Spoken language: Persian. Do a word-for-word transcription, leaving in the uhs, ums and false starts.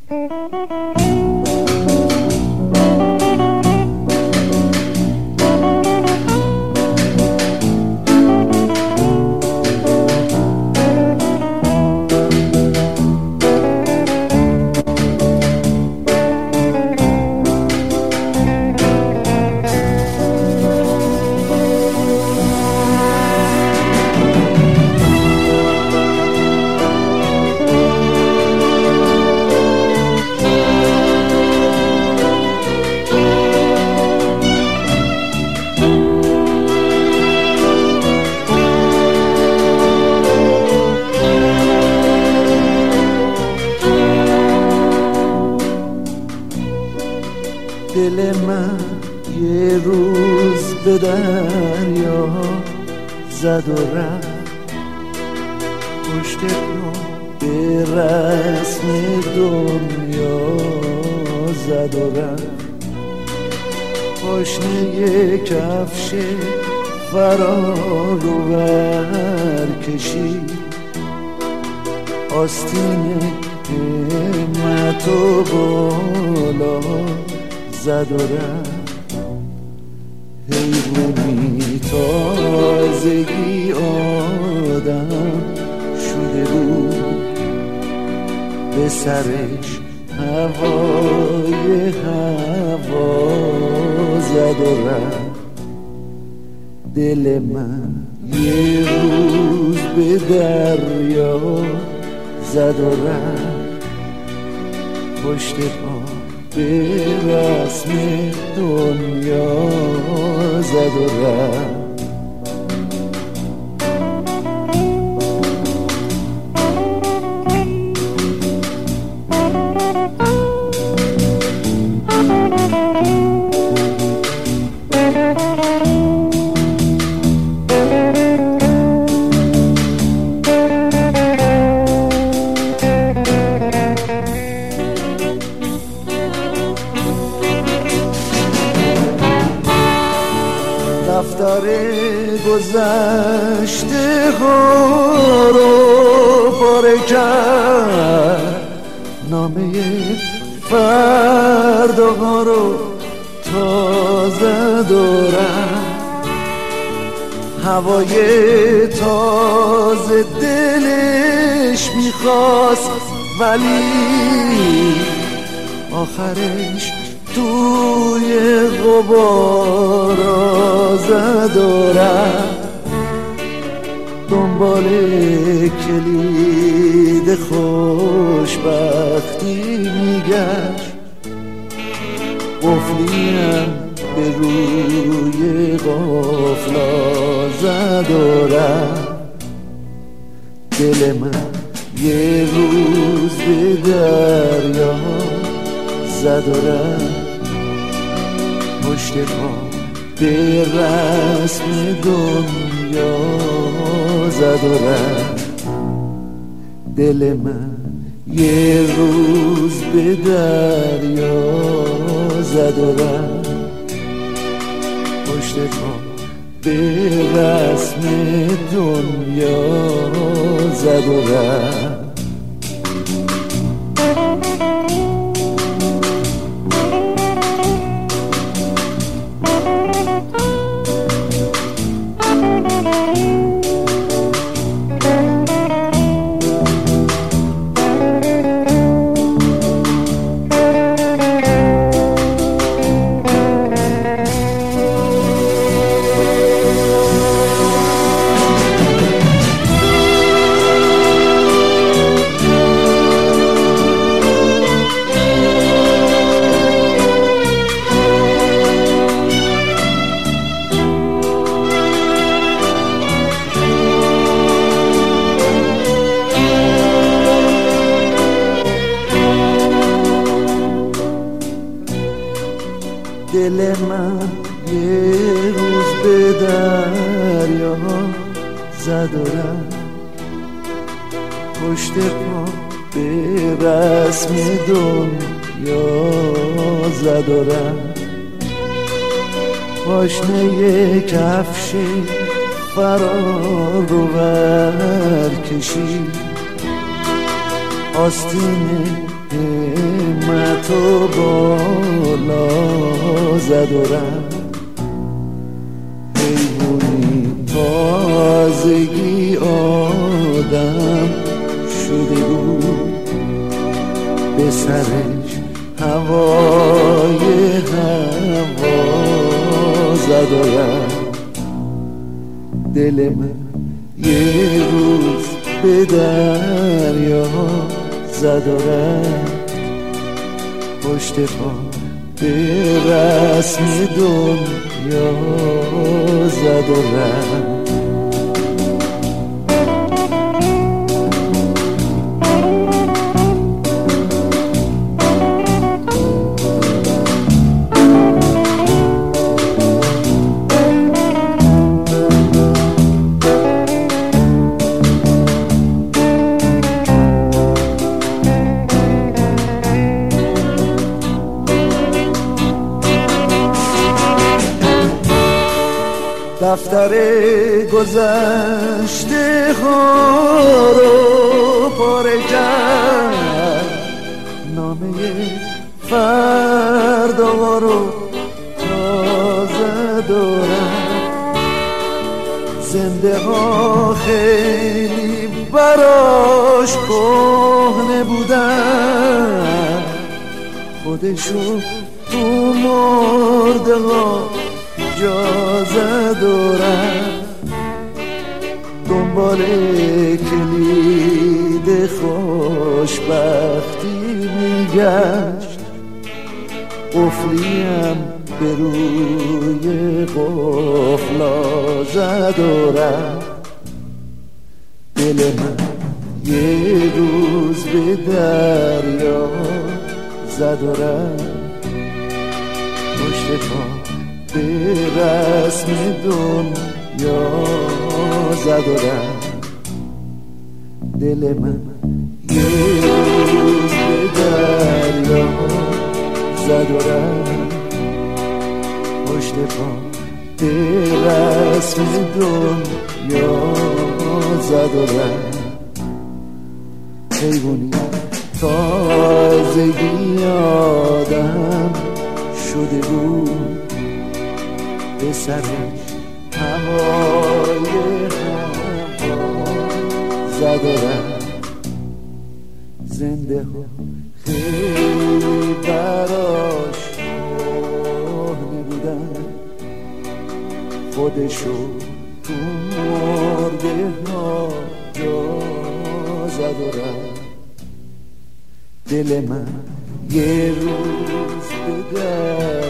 دل من یه روز به دریا زد و رفت، پشت پا به رسم دنیا زد و رفت. پاشنه کفش فرار و ور کشید، آستین همت و بالا زد و رفت. حیوانی تازگی آدم شده بود، به سرش هوای هوا زد و رفت. دل من یه روز به دریا زد و رفت، پشت پا به رسم دنیا زد و رفت. دفتر گذشته ها رو پاره کرد، نامه فردا ها رو تازه دارم. هوای تازه دلش میخواست، ولی آخرش توی غبارا زد و رفت. دنبال کلید خوشبختی میگشت، قفلیم به روی قفلا زد و رفت. دل من یه روز به دریا زد و رفت، پشت پا به رسم دنیا زد و رفت. دل من یه روز به دریا زد و رفت، پشت پا به رسم دنیا زد و رفت. دل من یه روز به دریا زد و رفت، پشت پا به رسم دنیا زد و رفت. پاشنه کفش فرار رو ور کشید، آستین زد و رفت. حیوانی تازگی آدم شده بود، به سرش هوای هوا زد و رفت. دل من یه روز به دریا زد و رفت. پشت پا به رسم دنیا زد و رفت. دفتر گذشته ها رو پاره کرد، نامه فردا رو تازه دارم. زنده ها خیلی براش کهنه بودن، خودشو تو مرده ها جا زد و رفت. دنبال کلید خوشبختی میگشت، قفلیم به روی قفلا زد و رفت. دل من یه روز به دریا زد و رفت. پشت پا به رسم دنیا زد و رفت. دل من یه روز به دریا زد و رفت. پشت پا به رسم دنیا زد و رفت. حیوانی تازگی آدم شده بود، به سرش هوای هوا زد و رفت. زنده ها خیلی براش کهنه بودن، خودشو تو مرده ها جا زد و رفت. دل من یه روز به در